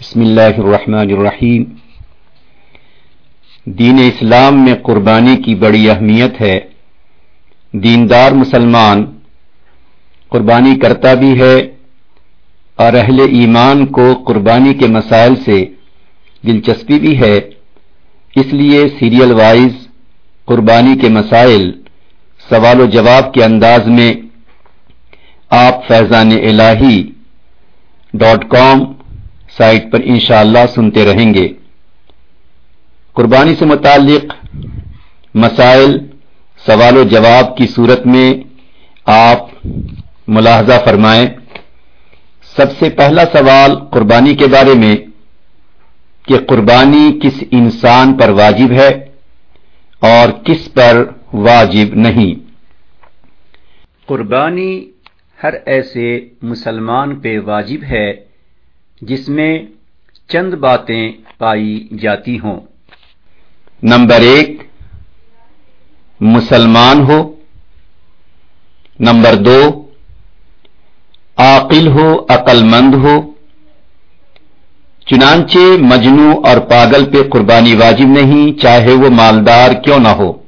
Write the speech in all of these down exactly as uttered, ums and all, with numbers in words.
بسم اللہ الرحمن الرحیم۔ دین اسلام میں قربانی کی بڑی اہمیت ہے۔ دیندار مسلمان قربانی کرتا بھی ہے اور اہل ایمان کو قربانی کے مسائل سے دلچسپی بھی ہے، اس لیے سیریل وائز قربانی کے مسائل سوال و جواب کے انداز میں آپ فیضان الہی ڈاٹ کام سائٹ پر انشاءاللہ سنتے رہیں گے۔ قربانی سے متعلق مسائل سوال و جواب کی صورت میں آپ ملاحظہ فرمائیں۔ سب سے پہلا سوال قربانی کے بارے میں کہ قربانی کس انسان پر واجب ہے اور کس پر واجب نہیں۔ قربانی ہر ایسے مسلمان پہ واجب ہے جس میں چند باتیں پائی جاتی ہوں۔ نمبر ایک، مسلمان ہو۔ نمبر دو، عاقل ہو، عقل مند ہو۔ چنانچہ مجنوں اور پاگل پہ قربانی واجب نہیں، چاہے وہ مالدار کیوں نہ ہو۔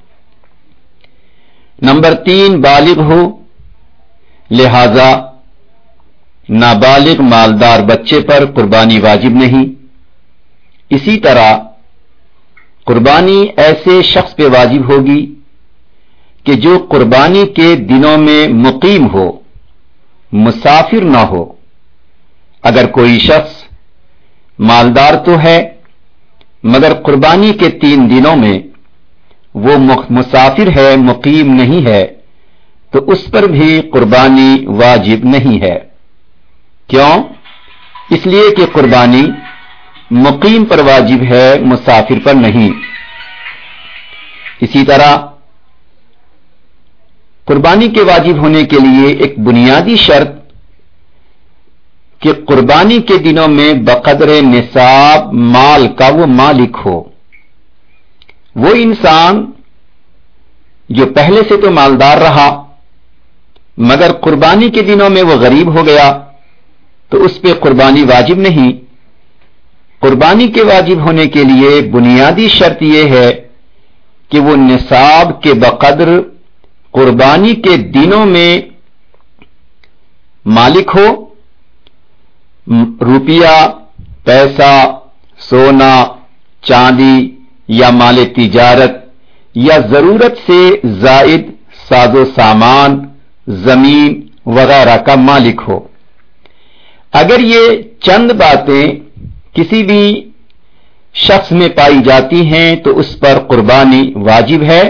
نمبر تین، بالغ ہو، لہذا نابالغ مالدار بچے پر قربانی واجب نہیں۔ اسی طرح قربانی ایسے شخص پہ واجب ہوگی کہ جو قربانی کے دنوں میں مقیم ہو، مسافر نہ ہو۔ اگر کوئی شخص مالدار تو ہے مگر قربانی کے تین دنوں میں وہ مسافر ہے، مقیم نہیں ہے، تو اس پر بھی قربانی واجب نہیں ہے۔ کیوں؟ اس لیے کہ قربانی مقیم پر واجب ہے، مسافر پر نہیں۔ اسی طرح قربانی کے واجب ہونے کے لیے ایک بنیادی شرط کہ قربانی کے دنوں میں بقدر نصاب مال کا وہ مالک ہو۔ وہ انسان جو پہلے سے تو مالدار رہا مگر قربانی کے دنوں میں وہ غریب ہو گیا تو اس پہ قربانی واجب نہیں۔ قربانی کے واجب ہونے کے لیے بنیادی شرط یہ ہے کہ وہ نصاب کے بقدر قربانی کے دنوں میں مالک ہو۔ روپیہ، پیسہ، سونا، چاندی یا مال تجارت یا ضرورت سے زائد ساز و سامان، زمین وغیرہ کا مالک ہو۔ اگر یہ چند باتیں کسی بھی شخص میں پائی جاتی ہیں تو اس پر قربانی واجب ہے۔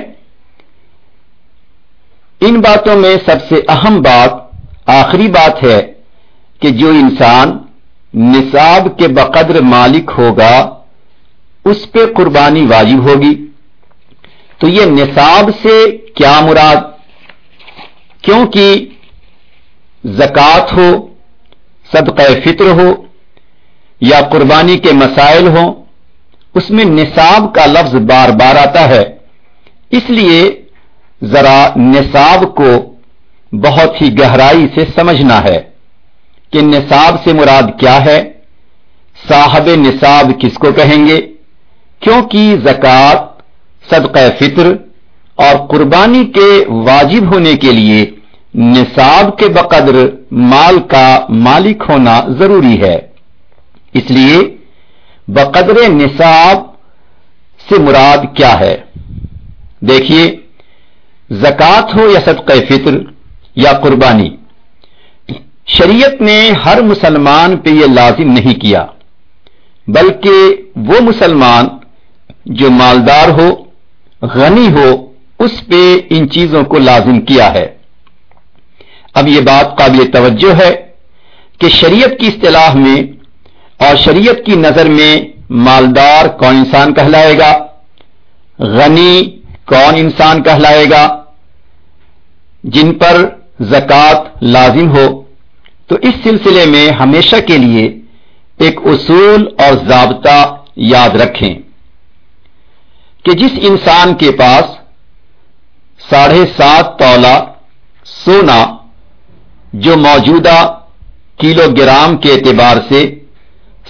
ان باتوں میں سب سے اہم بات آخری بات ہے کہ جو انسان نصاب کے بقدر مالک ہوگا اس پہ قربانی واجب ہوگی۔ تو یہ نصاب سے کیا مراد؟ کیونکہ زکوٰۃ ہو، صدقہ فطر ہو یا قربانی کے مسائل ہوں، اس میں نصاب کا لفظ بار بار آتا ہے۔ اس لیے ذرا نصاب کو بہت ہی گہرائی سے سمجھنا ہے کہ نصاب سے مراد کیا ہے، صاحب نصاب کس کو کہیں گے، کیونکہ زکوٰۃ، صدقہ فطر اور قربانی کے واجب ہونے کے لیے نصاب کے بقدر مال کا مالک ہونا ضروری ہے۔ اس لیے بقدر نصاب سے مراد کیا ہے؟ دیکھیے، زکوٰۃ ہو یا صدقہ فطر یا قربانی، شریعت نے ہر مسلمان پہ یہ لازم نہیں کیا، بلکہ وہ مسلمان جو مالدار ہو، غنی ہو، اس پہ ان چیزوں کو لازم کیا ہے۔ اب یہ بات قابل توجہ ہے کہ شریعت کی اصطلاح میں اور شریعت کی نظر میں مالدار کون انسان کہلائے گا، غنی کون انسان کہلائے گا، جن پر زکوٰۃ لازم ہو۔ تو اس سلسلے میں ہمیشہ کے لیے ایک اصول اور ضابطہ یاد رکھیں کہ جس انسان کے پاس ساڑھے سات تولہ سونا جو موجودہ کلو گرام کے اعتبار سے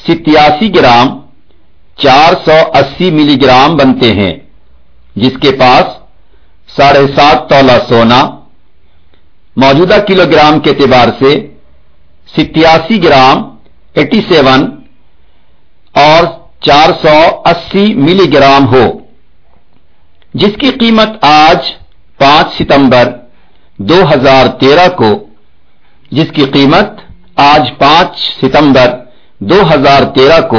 सत्तासी ग्राम चार सौ अस्सी मिली ग्राम बनते हैं, जिसके पास साढ़े सात तोला सोना मौजूदा किलोग्राम के एतबार से सत्तासी ग्राम सत्तासी और चार सौ अस्सी मिलीग्राम हो, जिसकी कीमत आज पांच सितंबर दो हज़ार तेरह को जिसकी कीमत आज पांच सितंबर दो हज़ार तेरह को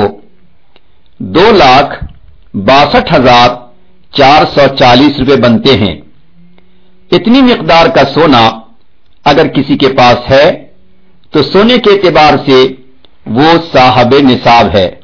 दो लाख बासठ हजार चार सौ चालीस रुपये बनते हैं। इतनी मिकदार का सोना अगर किसी के पास है तो सोने के एतबार से वो साहब निसाब है।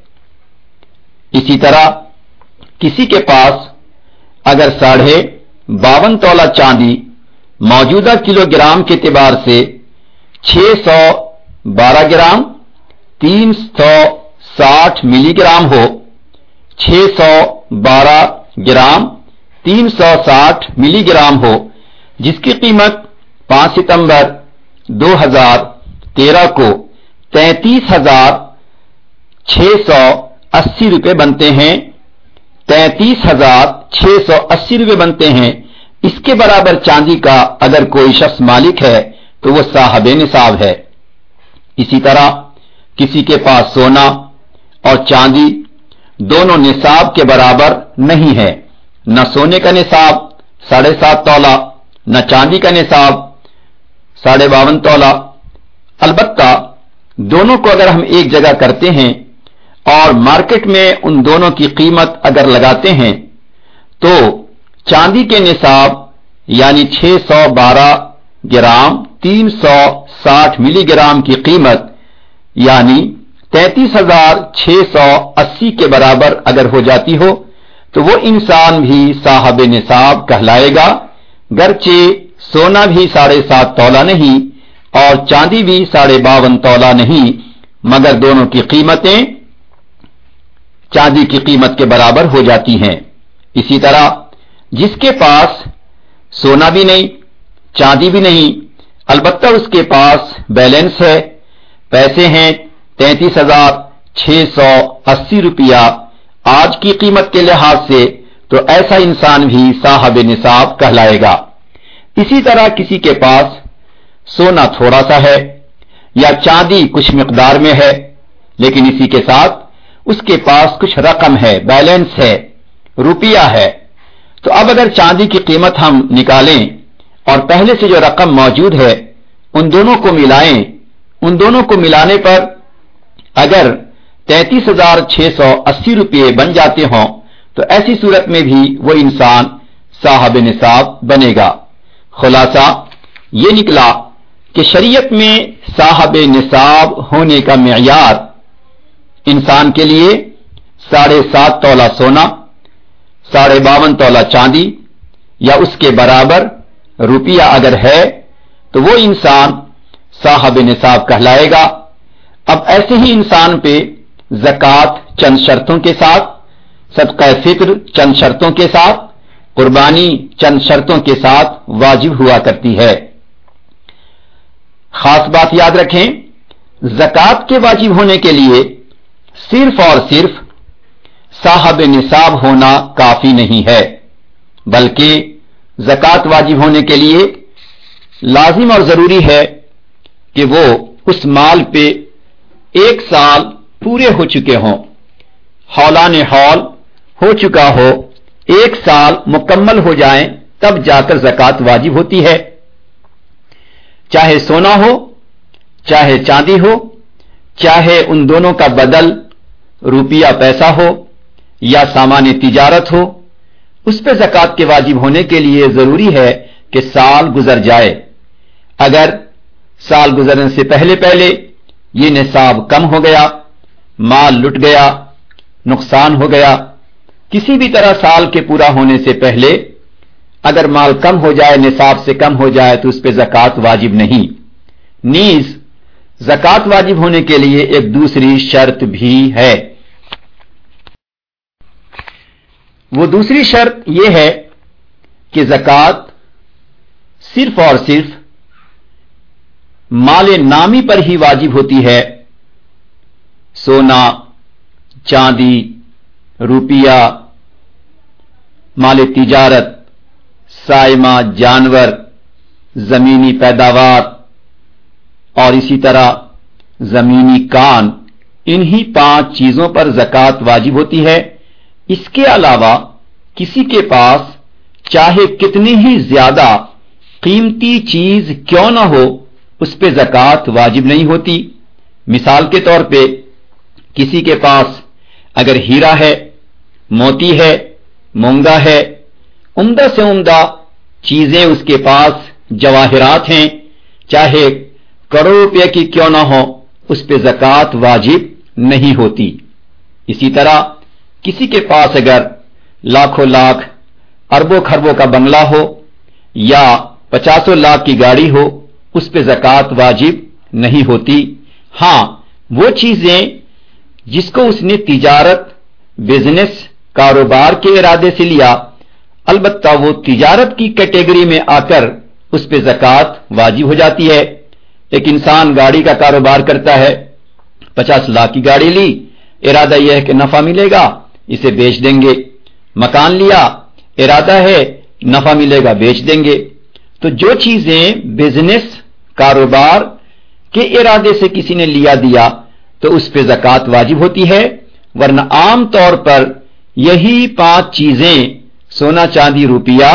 इसी तरह किसी के पास अगर साढ़े बावन तोला चांदी मौजूदा किलोग्राम के एतबार से छह सौ बारह ग्राम तीन सौ साठ मिलीग्राम हो, छह सौ बारह ग्राम तीन सौ साठ मिलीग्राम हो, जिसकी कीमत पांच सितंबर दो हज़ार तेरह को तैंतीस हजार छह सौ अस्सी रुपये बनते हैं तैंतीस हजार छह सौ अस्सी रुपये बनते हैं। इसके बराबर चांदी का अगर कोई शख्स मालिक है तो वो साहब निसाब है। इसी तरह किसी के पास सोना और चांदी दोनों निसाब के बराबर नहीं है, न सोने का निसाब साढ़े सात तोला न चांदी का निसाब साढ़े बावन तोला। अलबत्ता दोनों को अगर हम एक जगह करते हैं और मार्केट में उन दोनों की कीमत अगर लगाते हैं तो चांदी के निसाब यानी छह सौ बारह ग्राम तीन सौ साठ मिलीग्राम की कीमत यानी तैंतीस हजार छह सौ अस्सी के बराबर अगर हो जाती हो तो वो इंसान भी साहब निसाब कहलाएगा, गरचे सोना भी साढ़े सात तोला नहीं और चांदी भी साढ़े बावन तोला नहीं, मगर दोनों की कीमतें चांदी की कीमत के बराबर हो जाती हैं। इसी तरह जिसके पास सोना भी नहीं चांदी भी नहीं, अलबत्ता उसके पास बैलेंस है, पैसे हैं तैंतीस हजार छह सौ अस्सी रुपया आज की कीमत के लिहाज से, तो ऐसा इंसान भी साहब निसाब कहलाएगा। इसी तरह किसी के पास सोना थोड़ा सा है या चांदी कुछ मिकदार में है, लेकिन इसी के साथ उसके पास कुछ रकम है, बैलेंस है, रुपया है, तो अब अगर चांदी की कीमत हम निकालें और पहले से जो रकम मौजूद है उन दोनों को मिलाएं, उन दोनों को मिलाने पर अगर तैंतीस हजार छह सौ अस्सी रुपये बन जाते हों तो ऐसी सूरत में भी वो इंसान साहब निसाब बनेगा। खुलासा ये निकला कि शरीयत में साहब निसाब होने का मेयार इंसान के लिए साढ़े सात तोला सोना साढ़े बावन तोला चांदी या उसके बराबर रुपया अगर है तो वो इंसान साहब निसाब कहलाएगा। अब ऐसे ही इंसान पे ज़कात चंद शर्तों के साथ, सदका फित्र चंद शर्तों के साथ, कुर्बानी चंद शर्तों के साथ वाजिब हुआ करती है। खास बात याद रखें, ज़कात के वाजिब होने के लिए सिर्फ और सिर्फ साहब निसाब होना काफी नहीं है, बल्कि ज़कात वाजिब होने के लिए लाजिम और जरूरी है कि वो उस माल पे एक साल पूरे हो चुके हों, हौलाने हौल हो चुका हो, एक साल मुकम्मल हो जाएं, तब जाकर ज़कात वाजिब होती है। चाहे सोना हो चाहे चांदी हो, चाहे उन दोनों का बदल रुपया पैसा हो या सामान्य तिजारत हो, उस पर ज़कात के वाजिब होने के लिए जरूरी है कि साल गुजर जाए। अगर साल गुजरने से पहले पहले ये निसाब कम हो गया, माल लुट गया, नुकसान हो गया, किसी भी तरह साल के पूरा होने से पहले अगर माल कम हो जाए, निसाब से कम हो जाए, तो उस पर ज़कात वाजिब नहीं। नीज ज़कात वाजिब होने के लिए एक दूसरी शर्त भी है। वो दूसरी शर्त यह है कि ज़कात सिर्फ और सिर्फ माल नामी पर ही वाजिब होती है। सोना चांदी, रुपया, माल तिजारत, सायमा जानवर, जमीनी पैदावार और इसी तरह जमीनी कान, इन्हीं पांच चीजों पर ज़कात वाजिब होती है। इसके अलावा किसी के पास चाहे कितनी ही ज्यादा कीमती चीज क्यों ना हो, उस पे ज़कात वाजिब नहीं होती। मिसाल के तौर पे किसी के पास अगर हीरा है, मोती है, मूंगा है, उम्दा से उम्दा चीजें उसके पास जवाहिरात हैं, चाहे करोड़ रुपए की क्यों ना हो, उस पे ज़कात वाजिब नहीं होती। इसी तरह किसी के पास अगर लाखों लाख अरबों खरबों का बंगला हो या पचासों लाख की गाड़ी हो, उस पे ज़कात वाजिब नहीं होती। हां, वो चीजें जिसको उसने तिजारत, बिजनेस, कारोबार के इरादे से लिया, अलबत्ता वो तिजारत की कैटेगरी में आकर उस पे ज़कात वाजिब हो जाती है। एक इंसान गाड़ी का कारोबार करता है, पचास लाख की गाड़ी ली, इरादा यह है कि नफा मिलेगा, इसे बेच देंगे। मकान लिया, इरादा है नफा मिलेगा, बेच देंगे। तो जो चीजें बिजनेस, कारोबार के इरादे से किसी ने लिया दिया तो उस पे ज़कात वाजिब होती है, वरना आम तौर पर यही पांच चीजें सोना चांदी रुपया,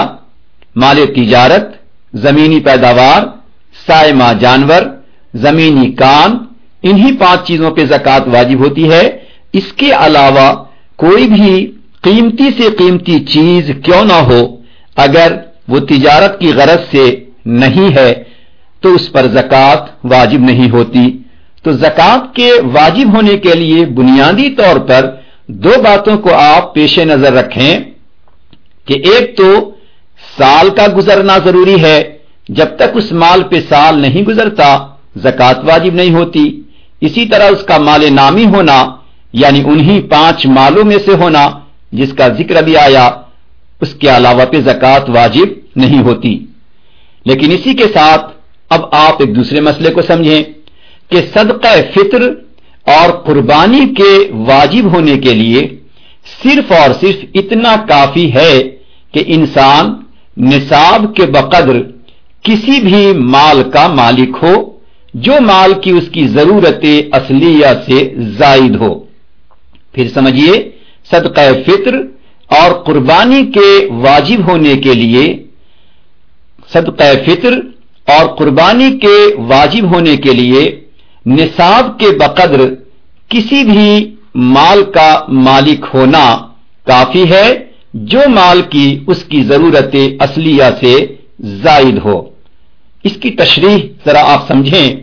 माल तिजारत, जमीनी पैदावार, सायमा जानवर, जमीनी कान, इन्हीं पांच चीजों पे ज़कात वाजिब होती है। इसके अलावा कोई भी कीमती से कीमती चीज क्यों ना हो, अगर वो तिजारत की गरज से नहीं है तो उस पर ज़कात वाजिब नहीं होती। तो ज़कात के वाजिब होने के लिए बुनियादी तौर पर दो बातों को आप पेश नजर रखें कि एक तो साल का गुजरना जरूरी है, जब तक उस माल पे साल नहीं गुजरता ज़कात वाजिब नहीं होती। इसी तरह उसका माल नामी होना, यानी उन्हीं पांच मालों में से होना जिसका जिक्र भी आया, उसके अलावा पे ज़कात वाजिब नहीं होती। लेकिन इसी के साथ अब आप एक दूसरे मसले को समझें कि सदका फित्र और कुर्बानी के वाजिब होने के लिए सिर्फ और सिर्फ इतना काफी है कि इंसान निसाब के बकद्र किसी भी माल का मालिक हो, जो माल की उसकी जरूरत असलिया से जायद हो। फिर समझिए, सदका फित्र और कुर्बानी के वाजिब होने के लिए, सदका फित्र और कुर्बानी के वाजिब होने के लिए निसाब के बकद्र किसी भी माल का मालिक होना काफी है, जो माल की उसकी जरूरत असलिया से जायद हो। इसकी तशरीह जरा आप समझें।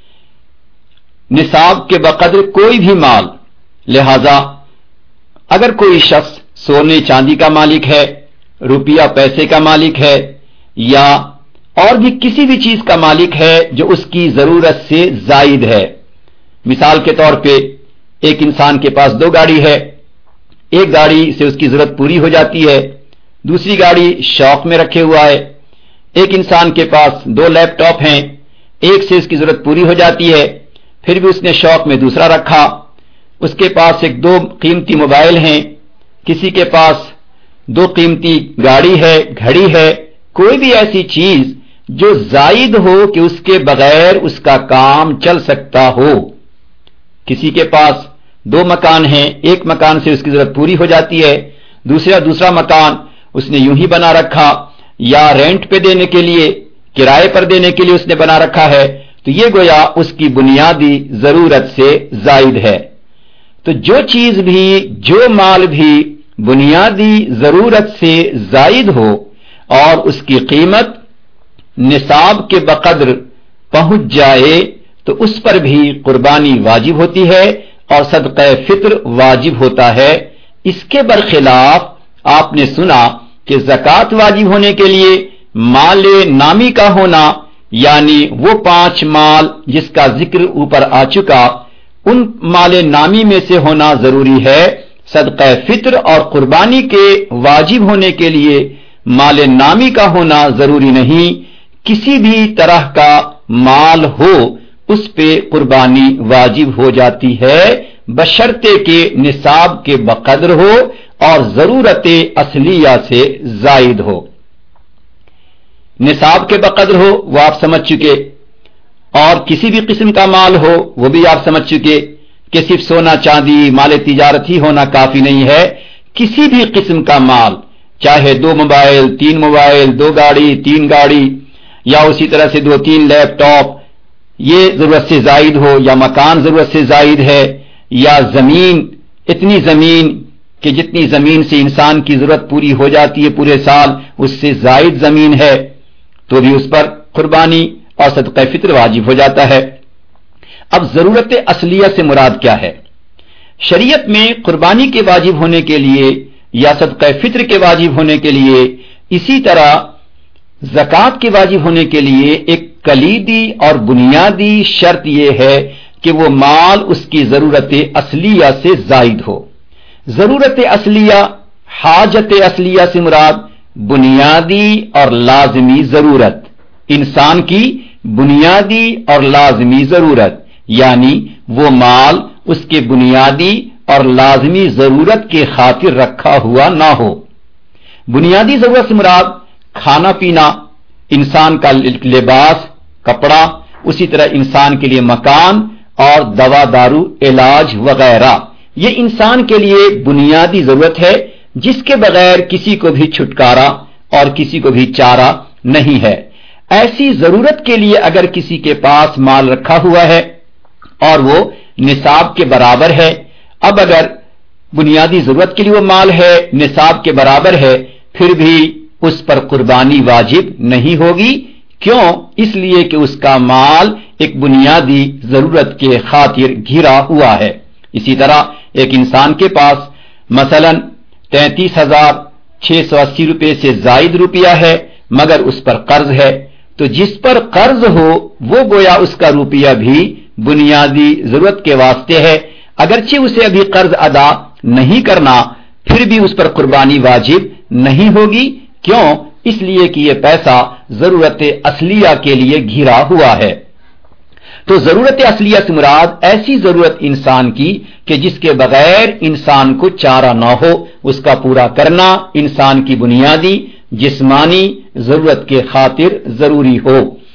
निसाब के बकद्र कोई भी माल, लिहाजा अगर कोई शख्स सोने चांदी का मालिक है, रुपया पैसे का मालिक है, या और भी किसी भी चीज का मालिक है जो उसकी जरूरत से जायद है। मिसाल के तौर पे एक इंसान के पास दो गाड़ी है, एक गाड़ी से उसकी जरूरत पूरी हो जाती है, दूसरी गाड़ी शौक में रखे हुआ है। एक इंसान के पास दो लैपटॉप हैं, एक से उसकी जरूरत पूरी हो जाती है, फिर भी उसने शौक में दूसरा रखा। उसके पास एक दो कीमती मोबाइल हैं, किसी के पास दो कीमती गाड़ी है, घड़ी है। कोई भी ऐसी चीज जो जायद हो कि उसके बगैर उसका काम चल सकता हो। किसी के पास दो मकान हैं, एक मकान से उसकी जरूरत पूरी हो जाती है, दूसरा दूसरा मकान उसने यूं ही बना रखा, या रेंट पे देने के लिए, किराए पर देने के लिए उसने बना रखा है, तो ये गोया उसकी बुनियादी जरूरत से जायद है। तो जो चीज भी, जो माल भी बुनियादी जरूरत से जायद हो और उसकी कीमत निसाब के बकद्र पहुंच जाए, तो उस पर भी कुर्बानी वाजिब होती है और सदका फित्र वाजिब होता है। इसके बरखिलाफ आपने सुना कि ज़कात वाजिब होने के लिए माल नामी का होना, यानी वो पांच माल जिसका जिक्र ऊपर आ चुका, उन माल नामी में से होना जरूरी है। सदका फित्र और कुर्बानी के वाजिब होने के लिए माल नामी का होना जरूरी नहीं। किसी भी तरह का माल हो, उस पे कुर्बानी वाजिब हो जाती है بشرطے کے نصاب کے بقدر ہو اور ضرورت اصلیہ سے زائد ہو. نصاب کے بقدر ہو وہ آپ سمجھ چکے، اور کسی بھی قسم کا مال ہو وہ بھی آپ سمجھ چکے کہ صرف سونا چاندی مال تجارت ہی ہونا کافی نہیں ہے. کسی بھی قسم کا مال، چاہے دو موبائل، تین موبائل، دو گاڑی، تین گاڑی، یا اسی طرح سے دو تین لیپ ٹاپ، یہ ضرورت سے زائد ہو، یا مکان ضرورت سے زائد ہے، یا زمین، اتنی زمین کہ جتنی زمین سے انسان کی ضرورت پوری ہو جاتی ہے پورے سال، اس سے زائد زمین ہے تو بھی اس پر قربانی اور صدقہ فطر واجب ہو جاتا ہے. اب ضرورت اصلیہ سے مراد کیا ہے؟ شریعت میں قربانی کے واجب ہونے کے لیے یا صدقہ فطر کے واجب ہونے کے لیے، اسی طرح زکوٰۃ کے واجب ہونے کے لیے ایک کلیدی اور بنیادی شرط یہ ہے کہ وہ مال اس کی ضرورت اصلیہ سے زائد ہو. ضرورت اصلیہ، حاجت اصلیہ سے مراد بنیادی اور لازمی ضرورت، انسان کی بنیادی اور لازمی ضرورت، یعنی وہ مال اس کے بنیادی اور لازمی ضرورت کے خاطر رکھا ہوا نہ ہو. بنیادی ضرورت سے مراد کھانا پینا، انسان کا لباس، کپڑا، اسی طرح انسان کے لیے مکان اور دوا دارو، علاج وغیرہ. یہ انسان کے لیے بنیادی ضرورت ہے جس کے بغیر کسی کو بھی چھٹکارا اور کسی کو بھی چارہ نہیں ہے. ایسی ضرورت کے لیے اگر کسی کے پاس مال رکھا ہوا ہے اور وہ نصاب کے برابر ہے، اب اگر بنیادی ضرورت کے لیے وہ مال ہے، نصاب کے برابر ہے، پھر بھی اس پر قربانی واجب نہیں ہوگی. کیوں؟ اس لیے کہ اس کا مال ایک بنیادی ضرورت کے خاطر گھرا ہوا ہے. اسی طرح ایک انسان کے پاس مثلا تینتیس ہزار چھ سو اسی روپے سے زائد روپیہ ہے مگر اس پر قرض ہے، تو جس پر قرض ہو وہ گویا اس کا روپیہ بھی بنیادی ضرورت کے واسطے ہے، اگرچہ اسے ابھی قرض ادا نہیں کرنا پھر بھی اس پر قربانی واجب نہیں ہوگی. کیوں؟ اس لیے کہ یہ پیسہ ضرورت اصلیہ کے لیے گھرا ہوا ہے. تو ضرورت اصلیہ سے مراد ایسی ضرورت انسان کی کہ جس کے بغیر انسان کو چارہ نہ ہو، اس کا پورا کرنا انسان کی بنیادی جسمانی ضرورت کے خاطر ضروری ہو.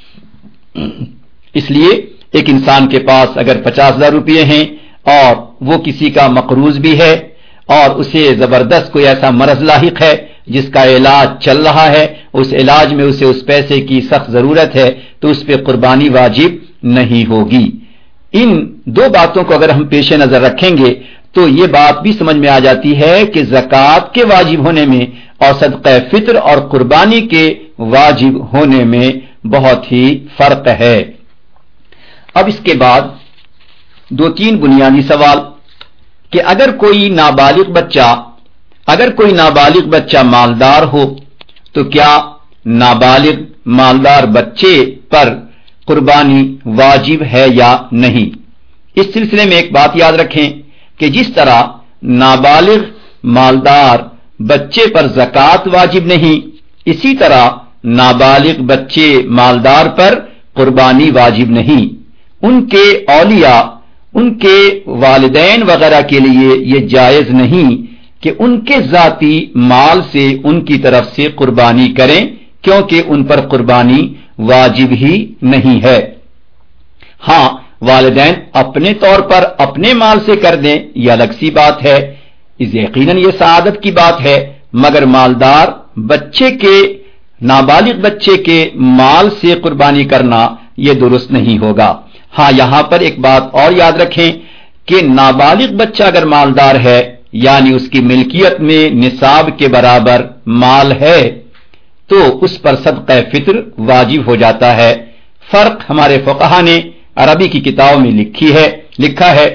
اس لیے ایک انسان کے پاس اگر پچاس ہزار روپئے ہیں اور وہ کسی کا مقروض بھی ہے اور اسے زبردست کوئی ایسا مرض لاحق ہے جس کا علاج چل رہا ہے، اس علاج میں اسے اس پیسے کی سخت ضرورت ہے، تو اس پہ قربانی واجب نہیں ہوگی. ان دو باتوں کو اگر ہم پیش نظر رکھیں گے تو یہ بات بھی سمجھ میں آ جاتی ہے کہ زکوٰۃ کے واجب ہونے میں اور صدقہ فطر اور قربانی کے واجب ہونے میں بہت ہی فرق ہے. اب اس کے بعد دو تین بنیادی سوال کہ اگر کوئی نابالغ بچہ اگر کوئی نابالغ بچہ مالدار ہو تو کیا نابالغ مالدار بچے پر قربانی واجب ہے یا نہیں؟ اس سلسلے میں ایک بات یاد رکھیں کہ جس طرح نابالغ مالدار بچے پر زکوٰۃ واجب نہیں، اسی طرح نابالغ بچے مالدار پر قربانی واجب نہیں. ان کے اولیاء، ان کے والدین وغیرہ کے لیے یہ جائز نہیں کہ ان کے ذاتی مال سے ان کی طرف سے قربانی کریں، کیونکہ ان پر قربانی واجب ہی نہیں ہے. ہاں، والدین اپنے طور پر اپنے مال سے کر دیں یہ الگ سی بات ہے، یقیناً یہ سعادت کی بات ہے، مگر مالدار بچے کے نابالغ بچے کے مال سے قربانی کرنا یہ درست نہیں ہوگا. ہاں، یہاں پر ایک بات اور یاد رکھیں کہ نابالغ بچہ اگر مالدار ہے یعنی اس کی ملکیت میں نصاب کے برابر مال ہے تو اس پر صدقہ فطر واجب ہو جاتا ہے. فرق ہمارے فقہا نے عربی کی کتابوں میں لکھی ہے لکھا ہے.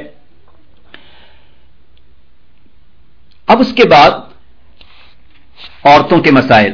اب اس کے بعد عورتوں کے مسائل.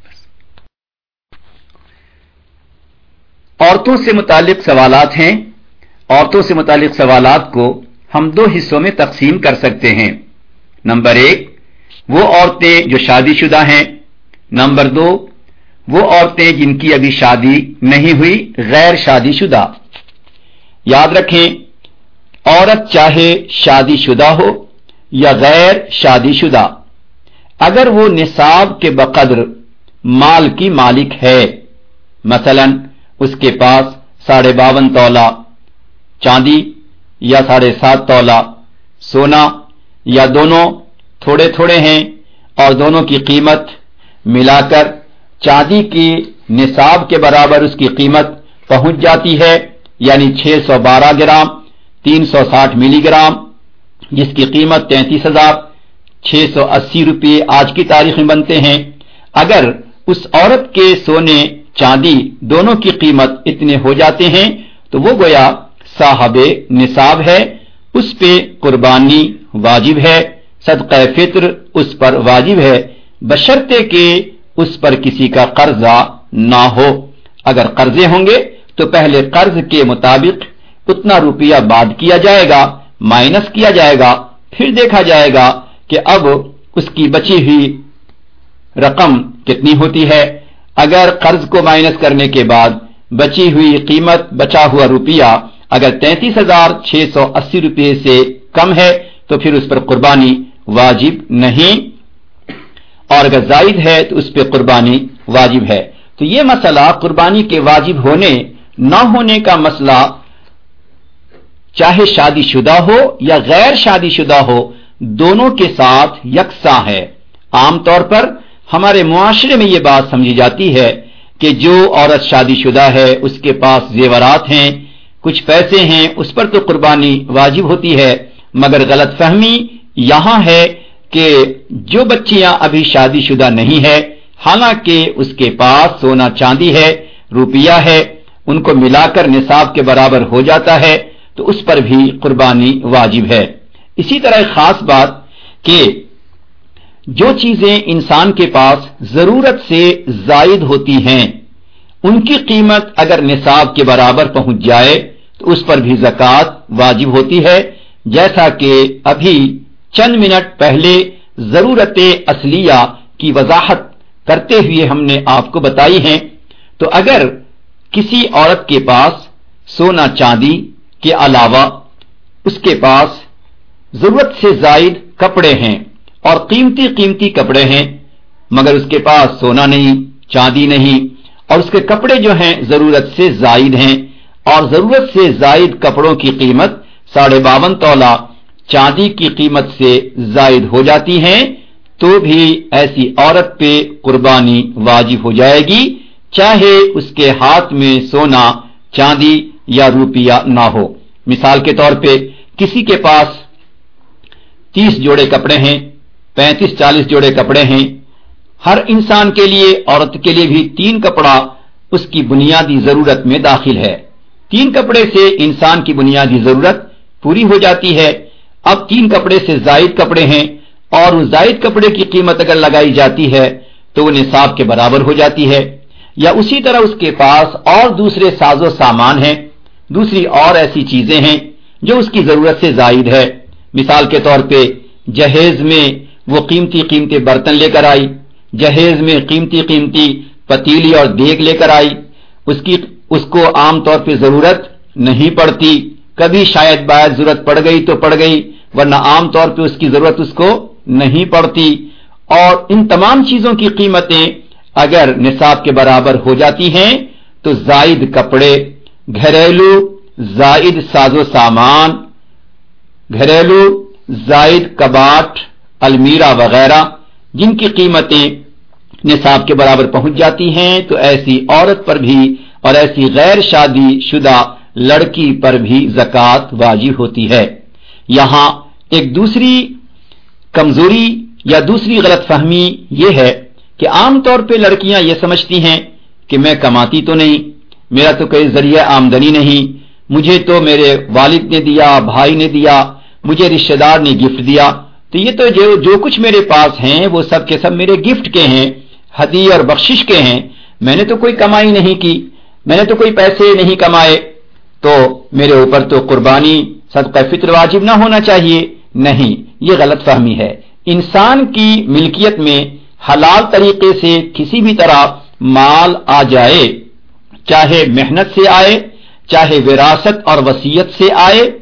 عورتوں سے متعلق سوالات ہیں. عورتوں سے متعلق سوالات کو ہم دو حصوں میں تقسیم کر سکتے ہیں. نمبر ایک، وہ عورتیں جو شادی شدہ ہیں. نمبر دو، وہ عورتیں جن کی ابھی شادی نہیں ہوئی، غیر شادی شدہ. یاد رکھیں عورت چاہے شادی شدہ ہو یا غیر شادی شدہ، اگر وہ نصاب کے بقدر مال کی مالک ہے، مثلا اس کے پاس ساڑھے باون تولہ چاندی یا ساڑھے سات تولہ سونا، یا دونوں تھوڑے تھوڑے ہیں اور دونوں کی قیمت ملا کر چاندی کی نصاب کے برابر اس کی قیمت پہنچ جاتی ہے، یعنی چھ سو بارہ گرام تین سو ساٹھ ملی گرام، جس کی قیمت تینتیس ہزار چھ سو اسی روپے آج کی تاریخ میں بنتے ہیں۔ اگر اس عورت کے سونے چاندی دونوں کی قیمت اتنے ہو جاتے ہیں تو وہ گویا صاحب نصاب ہے، اس پہ قربانی واجب ہے، صدقہ فطر اس پر واجب ہے، بشرطے کہ اس پر کسی کا قرضہ نہ ہو۔ اگر قرضے ہوں گے تو پہلے قرض کے مطابق اتنا روپیہ بعد کیا جائے گا، مائنس کیا جائے گا، پھر دیکھا جائے گا کہ اب اس کی بچی ہوئی رقم کتنی ہوتی ہے۔ اگر قرض کو مائنس کرنے کے بعد بچی ہوئی قیمت، بچا ہوا روپیہ اگر تینتیس ہزار چھ سو اسی روپے سے کم ہے تو پھر اس پر قربانی واجب نہیں، اور اگر زائد ہے تو اس پہ قربانی واجب ہے۔ تو یہ مسئلہ قربانی کے واجب ہونے نہ ہونے کا مسئلہ چاہے شادی شدہ ہو یا غیر شادی شدہ ہو، دونوں کے ساتھ یکساں ہے۔ عام طور پر ہمارے معاشرے میں یہ بات سمجھی جاتی ہے کہ جو عورت شادی شدہ ہے، اس کے پاس زیورات ہیں، کچھ پیسے ہیں، اس پر تو قربانی واجب ہوتی ہے، مگر غلط فہمی یہاں ہے کہ جو بچیاں ابھی شادی شدہ نہیں ہے، حالانکہ اس کے پاس سونا چاندی ہے، روپیہ ہے، ان کو ملا کر نصاب کے برابر ہو جاتا ہے، تو اس پر بھی قربانی واجب ہے۔ اسی طرح ایک خاص بات کہ جو چیزیں انسان کے پاس ضرورت سے زائد ہوتی ہیں، ان کی قیمت اگر نصاب کے برابر پہنچ جائے تو اس پر بھی زکوٰۃ واجب ہوتی ہے، جیسا کہ ابھی چند منٹ پہلے ضرورت اصلیہ کی وضاحت کرتے ہوئے ہم نے آپ کو بتائی ہیں۔ تو اگر کسی عورت کے پاس سونا چاندی کے علاوہ اس کے پاس ضرورت سے زائد کپڑے ہیں اور قیمتی قیمتی کپڑے ہیں، مگر اس کے پاس سونا نہیں، چاندی نہیں، اور اس کے کپڑے جو ہیں ضرورت سے زائد ہیں، اور ضرورت سے زائد کپڑوں کی قیمت ساڑھے باون تولہ چاندی کی قیمت سے زائد ہو جاتی ہیں، تو بھی ایسی عورت پہ قربانی واجب ہو جائے گی، چاہے اس کے ہاتھ میں سونا چاندی یا روپیہ نہ ہو۔ مثال کے طور پہ کسی کے پاس تیس جوڑے کپڑے ہیں، پینتیس چالیس جوڑے کپڑے ہیں، ہر انسان کے لیے، عورت کے لیے بھی تین کپڑا اس کی بنیادی ضرورت میں داخل ہے۔ تین کپڑے سے انسان کی بنیادی ضرورت پوری ہو جاتی ہے۔ اب تین کپڑے سے زائد کپڑے ہیں اور اس زائد کپڑے کی قیمت اگر لگائی جاتی ہے تو وہ نصاب کے برابر ہو جاتی ہے۔ یا اسی طرح اس کے پاس اور دوسرے ساز و سامان ہیں، دوسری اور ایسی چیزیں ہیں جو اس کی ضرورت سے زائد ہے۔ مثال کے طور پہ جہیز میں وہ قیمتی قیمتی برتن لے کر آئی، جہیز میں قیمتی قیمتی پتیلی اور دیگ لے کر آئی، اس کی اس کو عام طور پہ ضرورت نہیں پڑتی، کبھی شاید باید ضرورت پڑ گئی تو پڑ گئی، ورنہ عام طور پہ اس کی ضرورت اس کو نہیں پڑتی۔ اور ان تمام چیزوں کی قیمتیں اگر نصاب کے برابر ہو جاتی ہیں تو زائد کپڑے، گھریلو زائد ساز و سامان، گھریلو زائد کباٹ، المیرہ وغیرہ، جن کی قیمتیں نصاب کے برابر پہنچ جاتی ہیں تو ایسی عورت پر بھی اور ایسی غیر شادی شدہ لڑکی پر بھی زکوٰۃ واجب ہوتی ہے۔ یہاں ایک دوسری کمزوری یا دوسری غلط فہمی یہ ہے کہ عام طور پہ لڑکیاں یہ سمجھتی ہیں کہ میں کماتی تو نہیں، میرا تو کوئی ذریعہ آمدنی نہیں، مجھے تو میرے والد نے دیا، بھائی نے دیا، مجھے رشتہ دار نے گفٹ دیا، تو یہ تو جو جو کچھ میرے پاس ہیں وہ سب کے سب میرے گفٹ کے ہیں، ہدیہ اور بخشش کے ہیں، میں نے تو کوئی کمائی نہیں کی، میں نے تو کوئی پیسے نہیں کمائے، تو میرے اوپر تو قربانی صدقہ فطر واجب نہ ہونا چاہیے۔ نہیں، یہ غلط فہمی ہے۔ انسان کی ملکیت میں حلال طریقے سے کسی بھی طرح مال آ جائے، چاہے محنت سے آئے، چاہے وراثت اور وصیت سے آئے،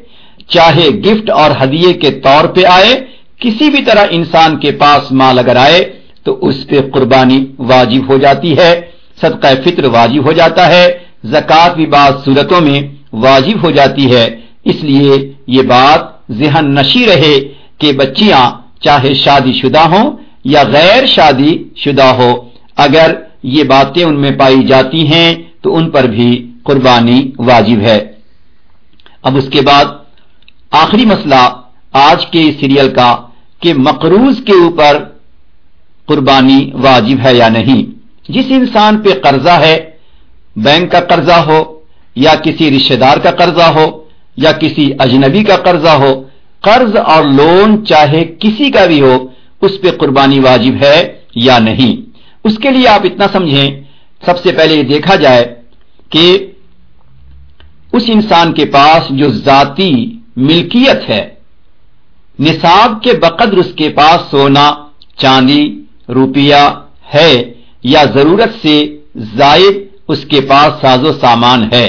چاہے گفٹ اور ہدیے کے طور پہ آئے، کسی بھی طرح انسان کے پاس مال اگر آئے تو اس پہ قربانی واجب ہو جاتی ہے، صدقہ فطر واجب ہو جاتا ہے، زکوٰۃ بھی بعض صورتوں میں واجب ہو جاتی ہے۔ اس لیے یہ بات ذہن نشی رہے کہ بچیاں چاہے شادی شدہ ہوں یا غیر شادی شدہ ہو، اگر یہ باتیں ان میں پائی جاتی ہیں تو ان پر بھی قربانی واجب ہے۔ اب اس کے بعد آخری مسئلہ آج کے سیریل کا کہ مقروض کے اوپر قربانی واجب ہے یا نہیں۔ جس انسان پہ قرضہ ہے، بینک کا قرضہ ہو یا کسی رشتہ دار کا قرضہ ہو یا کسی اجنبی کا قرضہ ہو، قرض اور لون چاہے کسی کا بھی ہو، اس پہ قربانی واجب ہے یا نہیں۔ اس کے لیے آپ اتنا سمجھیں، سب سے پہلے یہ دیکھا جائے کہ اس انسان کے پاس جو ذاتی ملکیت ہے، نصاب کے بقدر اس کے پاس سونا، چاندی، روپیہ ہے یا ضرورت سے زائد اس کے پاس ساز و سامان ہے۔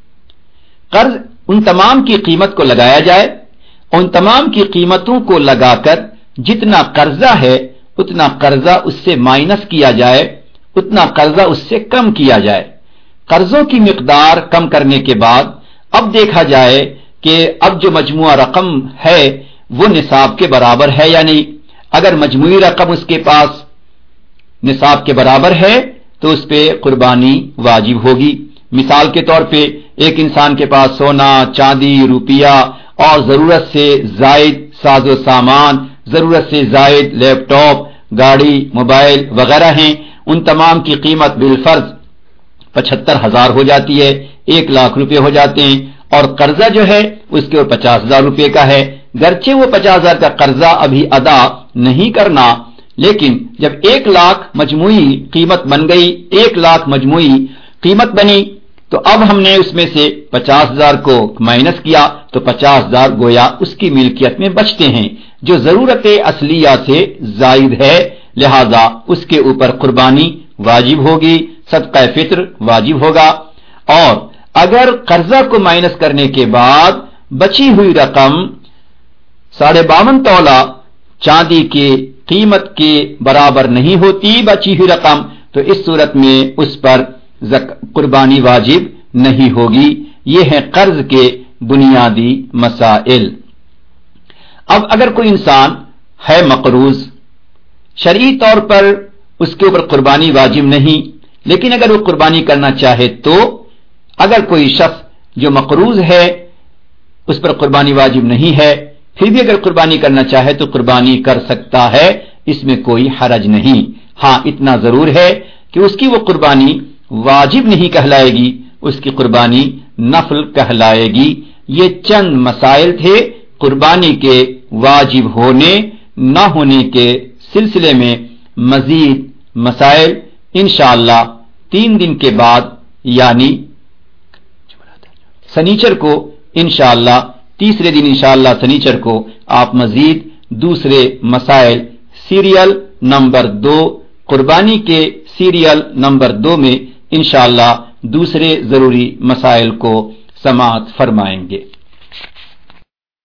قرض ان تمام کی قیمت کو لگایا جائے، ان تمام کی قیمتوں کو لگا کر جتنا قرضہ ہے اتنا قرضہ اس سے مائنس کیا جائے، اتنا قرضہ اس سے کم کیا جائے۔ قرضوں کی مقدار کم کرنے کے بعد اب دیکھا جائے کہ اب جو مجموعہ رقم ہے وہ نصاب کے برابر ہے یا نہیں۔ اگر مجموعی رقم اس کے پاس نصاب کے برابر ہے تو اس پہ قربانی واجب ہوگی۔ مثال کے طور پہ ایک انسان کے پاس سونا، چاندی، روپیہ اور ضرورت سے زائد ساز و سامان، ضرورت سے زائد لیپ ٹاپ، گاڑی، موبائل وغیرہ ہیں، ان تمام کی قیمت بالفرض پچہتر ہزار ہو جاتی ہے، ایک لاکھ روپے ہو جاتے ہیں، اور قرضہ جو ہے اس کے اوپر پچاس ہزار روپے کا ہے۔ گرچہ وہ پچاس ہزار کا قرضہ ابھی ادا نہیں کرنا، لیکن جب ایک لاکھ مجموعی قیمت بن گئی، ایک لاکھ مجموعی قیمت بنی، تو اب ہم نے اس میں سے پچاس ہزار کو مائنس کیا تو پچاس ہزار گویا اس کی ملکیت میں بچتے ہیں، جو ضرورت اصلیہ سے زائد ہے، لہذا اس کے اوپر قربانی واجب ہوگی، صدقہ فطر واجب ہوگا۔ اور اگر قرضہ کو مائنس کرنے کے بعد بچی ہوئی رقم ساڑھے باون تولہ چاندی کی قیمت کے برابر نہیں ہوتی بچی ہوئی رقم، تو اس صورت میں اس پر قربانی واجب نہیں ہوگی۔ یہ ہیں قرض کے بنیادی مسائل۔ اب اگر کوئی انسان ہے مقروض، شرعی طور پر اس کے اوپر قربانی واجب نہیں، لیکن اگر وہ قربانی کرنا چاہے تو اگر کوئی شخص جو مقروض ہے اس پر قربانی واجب نہیں ہے، پھر بھی اگر قربانی کرنا چاہے تو قربانی کر سکتا ہے، اس میں کوئی حرج نہیں۔ ہاں اتنا ضرور ہے کہ اس کی وہ قربانی واجب نہیں کہلائے گی، اس کی قربانی نفل کہلائے گی۔ یہ چند مسائل تھے قربانی کے واجب ہونے نہ ہونے کے سلسلے میں۔ مزید مسائل انشاءاللہ تین دن کے بعد یعنی سنیچر کو انشاءاللہ تیسرے دن انشاءاللہ سنیچر کو آپ مزید دوسرے مسائل سیریل نمبر دو قربانی کے سیریل نمبر دو میں انشاءاللہ دوسرے ضروری مسائل کو سماعت فرمائیں گے۔